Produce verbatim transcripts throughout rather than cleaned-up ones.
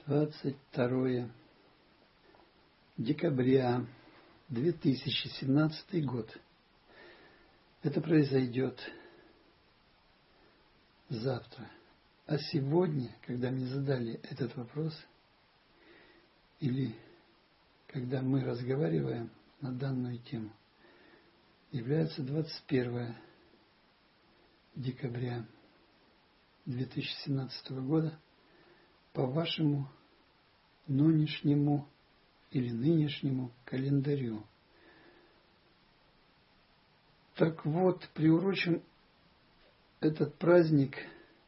двадцать второе декабря две тысячи семнадцатый год. Это произойдет завтра. А сегодня, когда мне задали этот вопрос, или когда мы разговариваем на данную тему, является двадцать первое декабря две тысячи семнадцатого года по вашему нынешнему или нынешнему календарю. Так вот, приурочим этот праздник,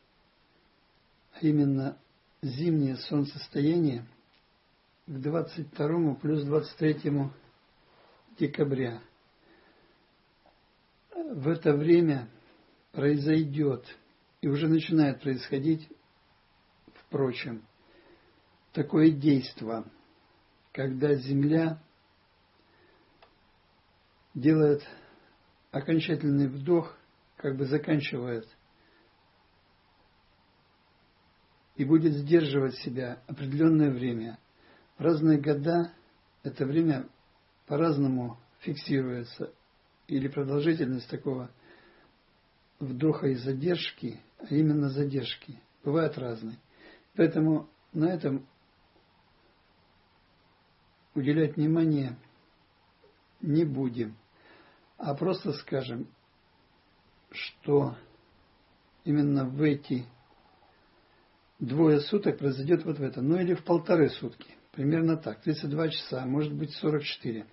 а именно зимнее солнцестояние, к двадцать второму плюс двадцать третьему декабря. В это время произойдет, и уже начинает происходить, впрочем, такое действо, когда Земля делает окончательный вдох, как бы заканчивает, и будет сдерживать себя определенное время. В разные года это время по-разному фиксируется, или продолжительность такого вдоха и задержки, а именно задержки, бывают разные. Поэтому на этом уделять внимание не будем, а просто скажем, что именно в эти двое суток произойдет вот в это, ну или в полторы сутки, примерно так, тридцать два часа, может быть сорок четыре.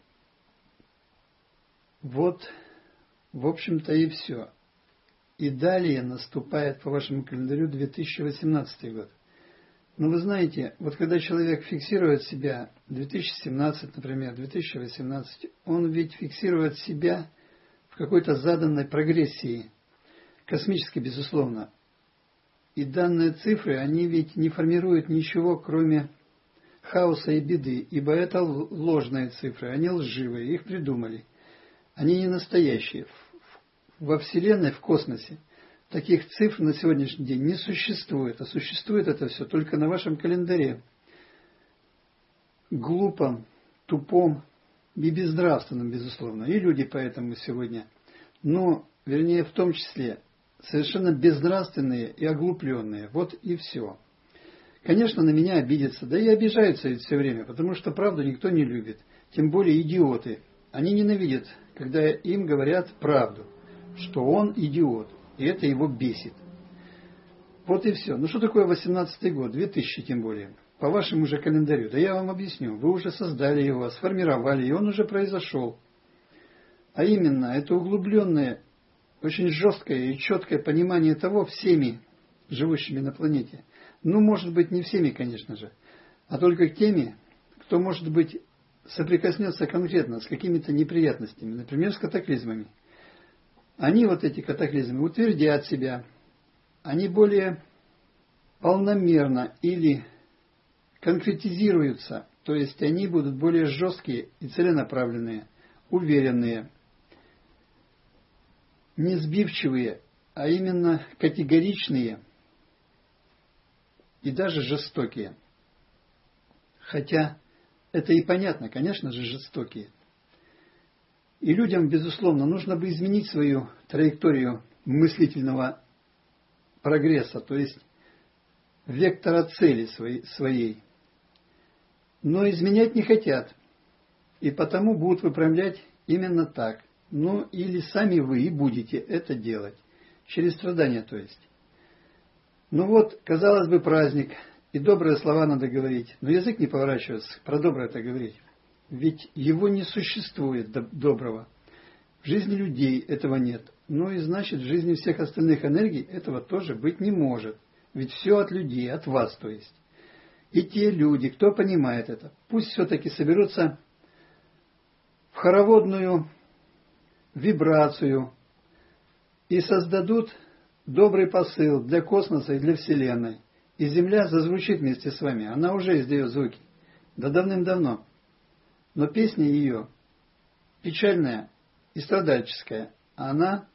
Вот, в общем-то, и все. И далее наступает по вашему календарю две тысячи восемнадцатый год. Но вы знаете, вот когда человек фиксирует себя, две тысячи семнадцатый, например, две тысячи восемнадцатый, он ведь фиксирует себя в какой-то заданной прогрессии, космической, безусловно. И данные цифры, они ведь не формируют ничего, кроме хаоса и беды, ибо это ложные цифры, они лживые, их придумали. Они не настоящие. Во Вселенной, в космосе, таких цифр на сегодняшний день не существует, а существует это все только на вашем календаре. Глупом, тупом и безнравственном, безусловно. И люди поэтому сегодня, но, вернее, в том числе, совершенно безнравственные и оглупленные. Вот и все. Конечно, на меня обидятся, да и обижаются ведь все время, потому что правду никто не любит. Тем более идиоты. Они ненавидят, когда им говорят правду, что он идиот, и это его бесит. Вот и все. Ну что такое восемнадцатый год, две тысячи тем более, по вашему же календарю? Да я вам объясню. Вы уже создали его, сформировали, и он уже произошел. А именно, это углубленное, очень жесткое и четкое понимание того всеми живущими на планете. Ну, может быть, не всеми, конечно же, а только теми, кто, может быть, соприкоснется конкретно с какими-то неприятностями, например, с катаклизмами. Они, вот эти катаклизмы, утвердят себя, они более полномерно или конкретизируются, то есть они будут более жесткие и целенаправленные, уверенные, не сбивчивые, а именно категоричные и даже жестокие. Хотя это и понятно, конечно же, жестокие. И людям, безусловно, нужно бы изменить свою траекторию мыслительного прогресса, то есть вектора цели своей. Но изменять не хотят, и потому будут выправлять именно так. Ну, или сами вы и будете это делать, через страдания, то есть. Ну вот, казалось бы, праздник, и добрые слова надо говорить, но язык не поворачивается про доброе это говорить. Ведь его не существует доброго. В жизни людей этого нет. Ну и значит, в жизни всех остальных энергий этого тоже быть не может. Ведь все от людей, от вас, то есть. И те люди, кто понимает это, пусть все-таки соберутся в хороводную вибрацию и создадут добрый посыл для космоса и для Вселенной. И Земля зазвучит вместе с вами. Она уже издает звуки. Да давным-давно. Но песня ее печальная и страдальческая. Она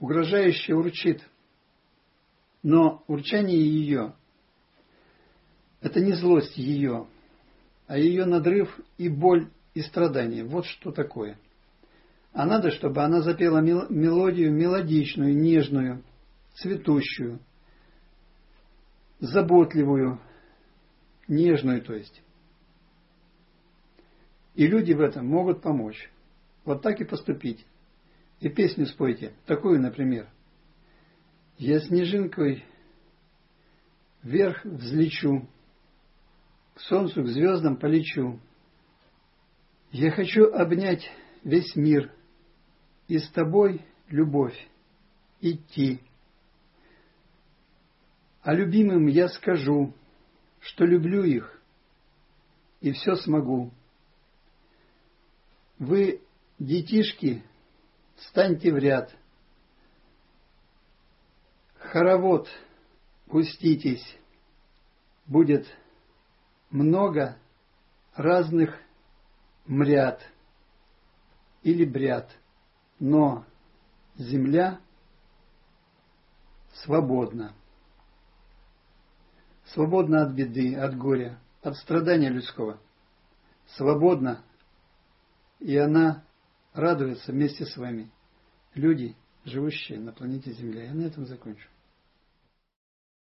угрожающе урчит. Но урчание ее Это не злость ее, а ее надрыв и боль и страдания. Вот что такое. А надо, чтобы она запела мелодию мелодичную, нежную, цветущую, заботливую, нежную, то есть. И люди в этом могут помочь. Вот так и поступить. И песню спойте, такую, например. Я снежинкой вверх взлечу, к солнцу, к звездам полечу. Я хочу обнять весь мир и с тобой, любовь, идти. А любимым я скажу, что люблю их и все смогу. Вы, детишки, встаньте в ряд. Хоровод пуститесь. Будет много разных мряд или бряд, но земля свободна. Свободна от беды, от горя, от страдания людского. Свободна, и она радуется вместе с вами. Люди, живущие на планете Земля. Я на этом закончу.